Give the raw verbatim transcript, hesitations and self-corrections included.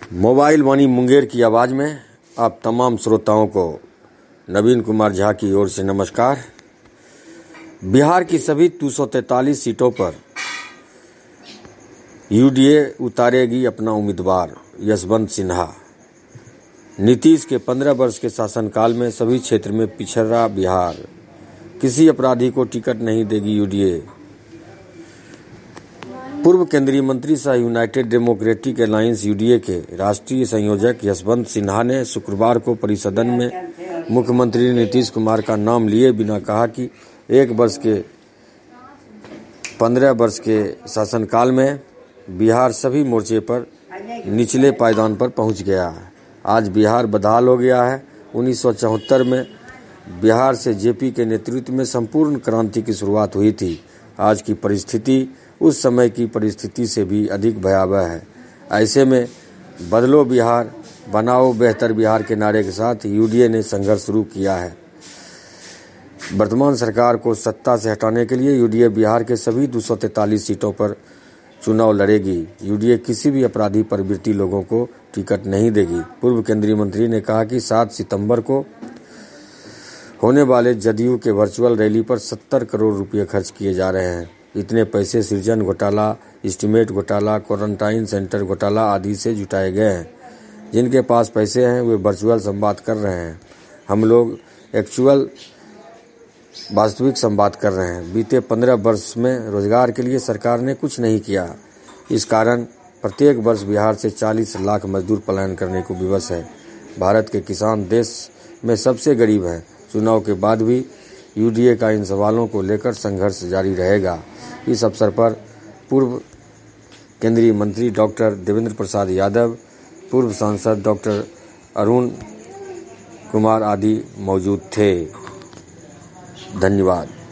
Mobile वाणी मुंगेर की आवाज़ में आप तमाम श्रोताओं को नवीन कुमार झा की ओर से नमस्कार। बिहार की सभी दो सौ तैंतालीस सीटों पर यूडीए उतारेगी अपना उम्मीदवार यशवंत सिन्हा। नीतीश के पंद्रह वर्ष के शासनकाल में सभी क्षेत्र में पिछड़ा बिहार, किसी अपराधी को टिकट नहीं देगी यूडीए। पूर्व केंद्रीय मंत्री सह यूनाइटेड डेमोक्रेटिक अलायंस यूडीए के राष्ट्रीय संयोजक यशवंत सिन्हा ने शुक्रवार को परिसदन में मुख्यमंत्री नीतीश कुमार का नाम लिए बिना कहा कि एक वर्ष के पंद्रह वर्ष के शासनकाल में बिहार सभी मोर्चे पर निचले पायदान पर पहुंच गया है। आज बिहार बदहाल हो गया है। उन्नीस सौ चौहत्तर में बिहार से जेपी के नेतृत्व में संपूर्ण क्रांति की शुरुआत हुई थी। आज की परिस्थिति उस समय की परिस्थिति से भी अधिक भयावह है। ऐसे में बदलो बिहार, बनाओ बेहतर बिहार के नारे के साथ यूडीए ने संघर्ष शुरू किया है। वर्तमान सरकार को सत्ता से हटाने के लिए यूडीए बिहार के सभी दो सौ तैंतालीस सीटों पर चुनाव लड़ेगी। यूडीए किसी भी अपराधी प्रवृत्ति लोगों को टिकट नहीं देगी। पूर्व केंद्रीय मंत्री ने कहा कि सात सितंबर को होने वाले जदयू के वर्चुअल रैली पर सत्तर करोड़ रुपए खर्च किए जा रहे हैं। इतने पैसे सृजन घोटाला, एस्टीमेट घोटाला, क्वारंटाइन सेंटर घोटाला आदि से जुटाए गए हैं। जिनके पास पैसे हैं वे वर्चुअल संवाद कर रहे हैं। हम लोग एक्चुअल वास्तविक संवाद कर रहे हैं। बीते पंद्रह वर्ष में रोजगार के लिए सरकार ने कुछ नहीं किया। इस कारण प्रत्येक वर्ष बिहार से चालीस लाख मजदूर पलायन करने को विवश है। भारत के किसान देश में सबसे गरीब हैं। चुनाव के बाद भी यूडीए का इन सवालों को लेकर संघर्ष जारी रहेगा। इस अवसर पर पूर्व केंद्रीय मंत्री डॉक्टर देवेंद्र प्रसाद यादव, पूर्व सांसद डॉक्टर अरुण कुमार आदि मौजूद थे। धन्यवाद।